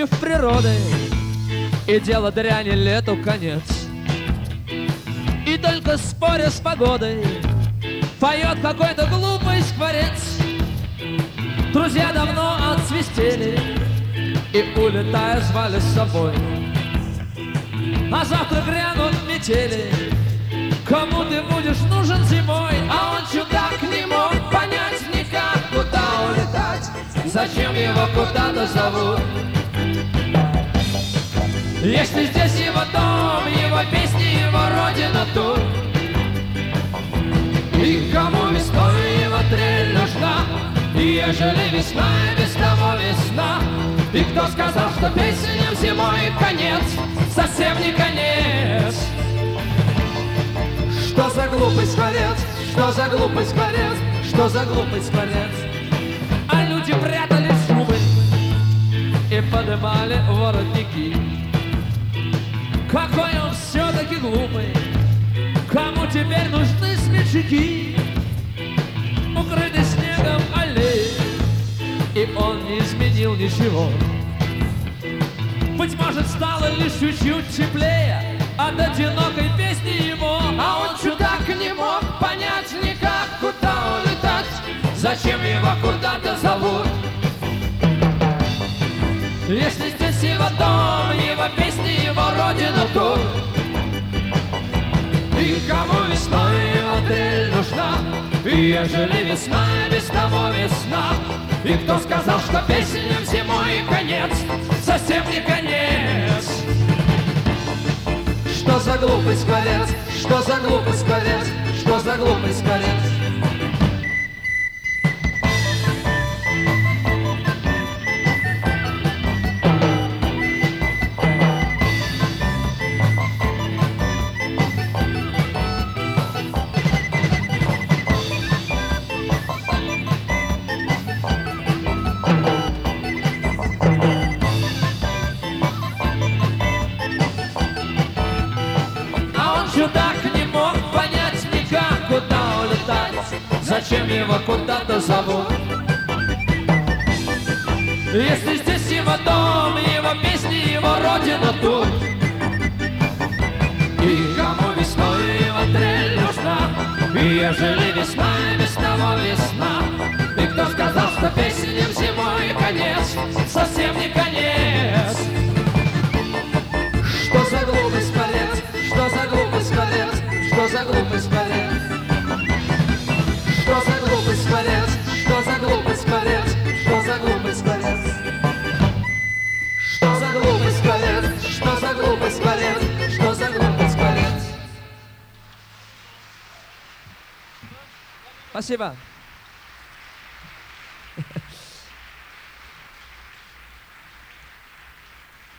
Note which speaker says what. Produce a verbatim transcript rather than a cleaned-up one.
Speaker 1: против природы, и дело дряни лету конец. И только споря с погодой поет какой-то глупый скворец. Друзья давно отсвистели и, улетая, звали с собой. А завтра грянут метели, кому ты будешь нужен зимой? А он, чудак, не мог понять никак, куда улетать, зачем его куда-то зовут. Если здесь его дом, его песни, его родина тут, и кому весной его трель нужна, и ежели весна и без того весна, и кто сказал, что песням зимой конец, совсем не конец. Что за глупый скворец, что за глупый скворец, что за глупый скворец. А люди прятали шубы и поднимали воротники. Какой он все-таки глупый, кому теперь нужны смельчаки? Укрыты снегом аллеи, и он не изменил ничего. Быть может, стало лишь чуть-чуть теплее от одинокой песни его. А он, чудак, не мог понять никак, куда улетать, зачем его куда-то зовут. Если здесь его дом, его песни, его родина тут, и кому весной его трель нужна, и ежели весна и без того весна, и кто сказал, что песням зимой конец, совсем не конец. Что за глупый скворец, что за глупый скворец, что за глупый скворец. Чудак не мог понять никак, куда улетать, зачем его куда-то зовут. Если здесь его дом, его песни, его родина тут, и кому весной его трель нужна, и ежели весна и без того весна, и кто сказал, что песням зимой конец, совсем не конец. Что за глупый скворец, что за глупый скворец, что за глупый скворец. Что за глупый скворец, что за глупый скворец, что за глупый скворец. Что за глупый скворец, что за глупый скворец, что за глупый скворец. Спасибо.